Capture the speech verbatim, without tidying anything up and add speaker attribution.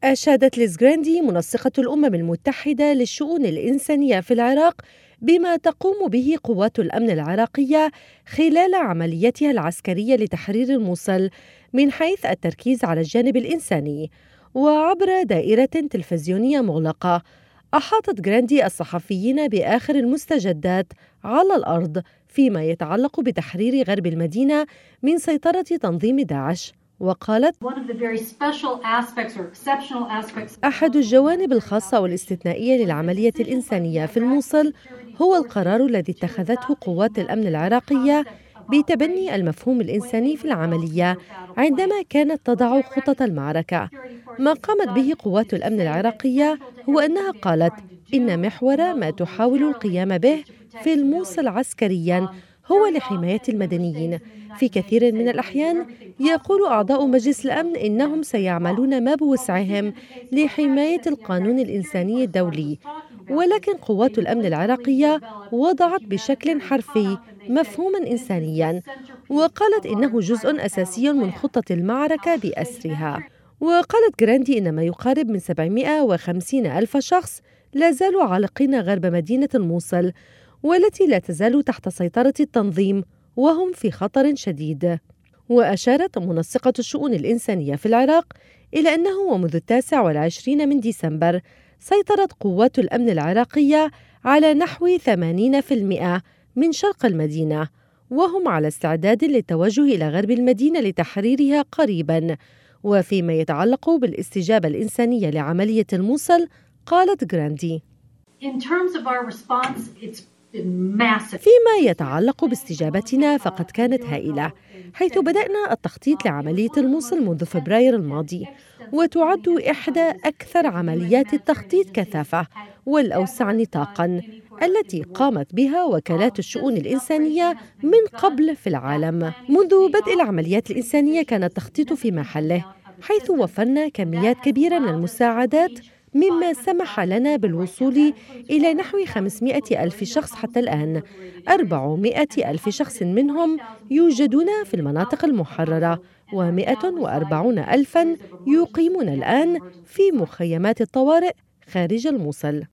Speaker 1: أشادت ليز جراندي منسقة الأمم المتحدة للشؤون الإنسانية في العراق بما تقوم به قوات الأمن العراقية خلال عمليتها العسكرية لتحرير الموصل من حيث التركيز على الجانب الإنساني. وعبر دائرة تلفزيونية مغلقة، أحاطت جراندي الصحفيين بآخر المستجدات على الأرض فيما يتعلق بتحرير غرب المدينة من سيطرة تنظيم داعش. وقالت: أحد الجوانب الخاصة والاستثنائية للعملية الإنسانية في الموصل هو القرار الذي اتخذته قوات الأمن العراقية بتبني المفهوم الإنساني في العملية عندما كانت تضع خطط المعركة. ما قامت به قوات الأمن العراقية هو أنها قالت إن محور ما تحاول القيام به في الموصل عسكرياً هو لحماية المدنيين. في كثير من الأحيان يقول أعضاء مجلس الأمن إنهم سيعملون ما بوسعهم لحماية القانون الإنساني الدولي، ولكن قوات الأمن العراقية وضعت بشكل حرفي مفهوما إنسانيا، وقالت إنه جزء أساسي من خطة المعركة بأسرها. وقالت جراندي إن ما يقارب من سبعمائة وخمسين ألف شخص لا زالوا عالقين غرب مدينة الموصل، والتي لا تزال تحت سيطرة التنظيم وهم في خطر شديد. وأشارت منسقة الشؤون الإنسانية في العراق إلى أنه ومنذ التاسع والعشرين من ديسمبر سيطرت قوات الأمن العراقية على نحو ثمانين بالمئة من شرق المدينة، وهم على استعداد للتوجه إلى غرب المدينة لتحريرها قريباً. وفيما يتعلق بالاستجابة الإنسانية لعملية الموصل، قالت جراندي: فيما يتعلق باستجابتنا فقد كانت هائلة، حيث بدأنا التخطيط لعملية الموصل منذ فبراير الماضي، وتعد إحدى أكثر عمليات التخطيط كثافة والأوسع نطاقاً التي قامت بها وكالات الشؤون الإنسانية من قبل في العالم. منذ بدء العمليات الإنسانية كان التخطيط في محله، حيث وفرنا كميات كبيرة من المساعدات، مما سمح لنا بالوصول إلى نحو خمسمائة ألف شخص حتى الآن. أربعمائة ألف شخص منهم يوجدون في المناطق المحررة، ومائة وأربعين ألفاً يقيمون الآن في مخيمات الطوارئ خارج الموصل.